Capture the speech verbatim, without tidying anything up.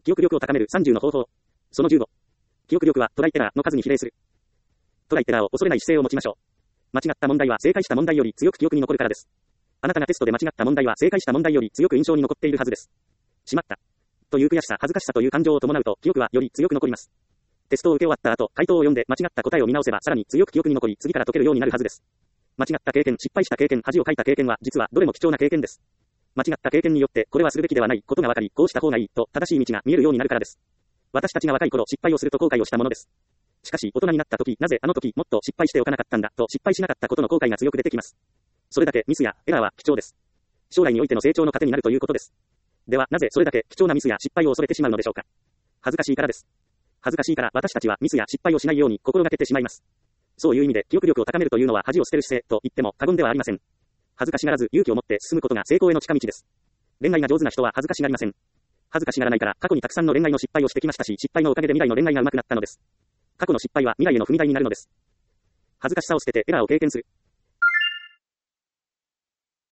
記憶力を高めるさんじゅうの方法。そのじゅうご。記憶力はトライエラーの数に比例する。トライエラーを恐れない姿勢を持ちましょう。間違った問題は正解した問題より強く記憶に残るからです。あなたがテストで間違った問題は正解した問題より強く印象に残っているはずです。しまった。という悔しさ、恥ずかしさという感情を伴うと記憶はより強く残ります。テストを受け終わった後、回答を読んで間違った答えを見直せばさらに強く記憶に残り、次から解けるようになるはずです。間違った経験、失敗した経験、恥をかいた経験は実はどれも貴重な経験です。間違った経験によってこれはするべきではないことが分かり、こうした方がいいと正しい道が見えるようになるからです。私たちが若い頃失敗をすると後悔をしたものです。しかし大人になった時、なぜあの時もっと失敗しておかなかったんだと失敗しなかったことの後悔が強く出てきます。それだけミスやエラーは貴重です。将来においての成長の糧になるということです。ではなぜそれだけ貴重なミスや失敗を恐れてしまうのでしょうか。恥ずかしいからです。恥ずかしいから私たちはミスや失敗をしないように心がけてしまいます。そういう意味で記憶力を高めるというのは恥を捨てる姿勢と言っても過言ではありません。恥ずかしがらず勇気を持って進むことが成功への近道です。恋愛が上手な人は恥ずかしがりません。恥ずかしがらないから過去にたくさんの恋愛の失敗をしてきましたし、失敗のおかげで未来の恋愛が上手くなったのです。過去の失敗は未来への踏み台になるのです。恥ずかしさを捨ててエラーを経験する。